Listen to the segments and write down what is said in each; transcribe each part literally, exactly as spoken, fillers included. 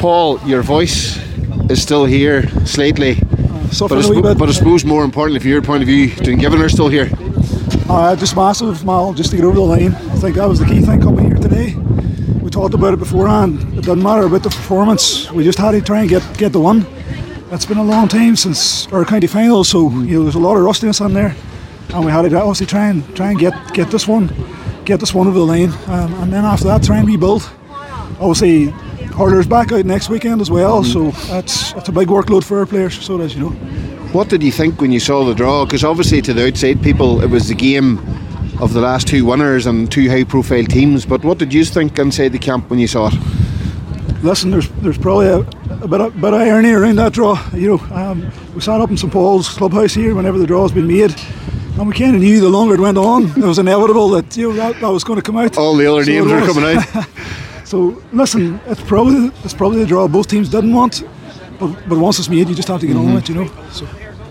Paul, your voice is still here, slightly. Uh, but, I sp- but I suppose more importantly, from your point of view, Dungiven are still here. Uh, just massive, Mal, just to get over the line. I think that was the key thing coming here today. We talked about it beforehand. It doesn't matter about the performance. We just had to try and get, get the one. It's been a long time since our county final, so you know there's a lot of rustiness on there, and we had to obviously try and try and get, get this one, get this one over the line, um, and then after that try and rebuild. Obviously, hurlers back out next weekend as well, mm-hmm. so that's that's a big workload for our players. So it is, you know. What did you think when you saw the draw? Because obviously to the outside people, it was the game of the last two winners and two high-profile teams. But what did you think inside the camp when you saw it? Listen, there's there's probably a, a bit of, bit of irony around that draw. You know, um, we sat up in St Paul's clubhouse here whenever the draw's been made, and we kind of knew the longer it went on, it was inevitable that you know that, that was going to come out. All the other so names are coming out. So listen, it's probably it's probably the draw both teams didn't want, but but once it's made, you just have to get mm-hmm. on with it, you know. So.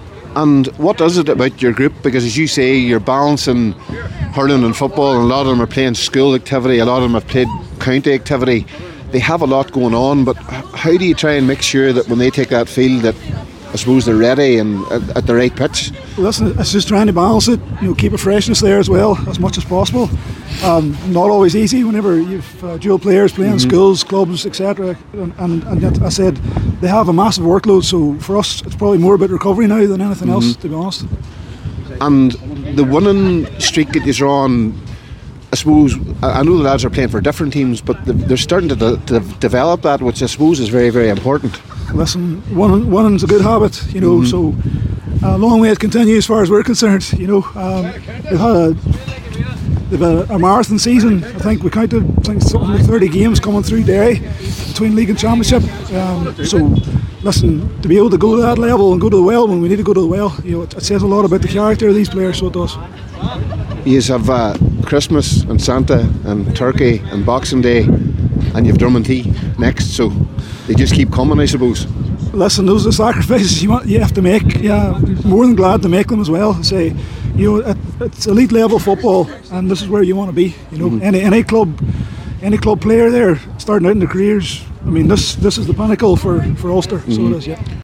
And what is it about your group? Because as you say, you're balancing hurling and football, and a lot of them are playing school activity, a lot of them have played county activity. They have a lot going on, but how do you try and make sure that when they take that field that I suppose they're ready and at, at the right pitch? Well, listen, it's just trying to balance it, you know, keep a freshness there as well as much as possible. Um, not always easy whenever you've uh, dual players playing mm-hmm. schools, clubs, et cetera. And, and, and yet, I said they have a massive workload, so for us it's probably more about recovery now than anything mm-hmm. else, to be honest. And the winning streak that you're on, I suppose, I know the lads are playing for different teams, but they're starting to, de- to develop that, which I suppose is very, very important. Listen, winning, winning's a good habit, you know, mm-hmm. so a long way to continue as far as we're concerned, you know. Um, they've had a they've had a marathon season. I think we counted I think something like thirty games coming through Derry between league and championship. Um, so, listen, to be able to go to that level and go to the well when we need to go to the well, you know, it, it says a lot about the character of these players, so it does. You have uh, Christmas and Santa and Turkey and Boxing Day, and you've Drummondtee next, so they just keep coming, I suppose. Listen, those are the sacrifices you want, you have to make. Yeah, more than glad to make them as well. Say, you know, it, it's elite level football, and this is where you want to be. You know, mm-hmm. any any club, any club player there starting out in their careers. I mean, this this is the pinnacle for for Ulster. Mm-hmm. So it is, yeah.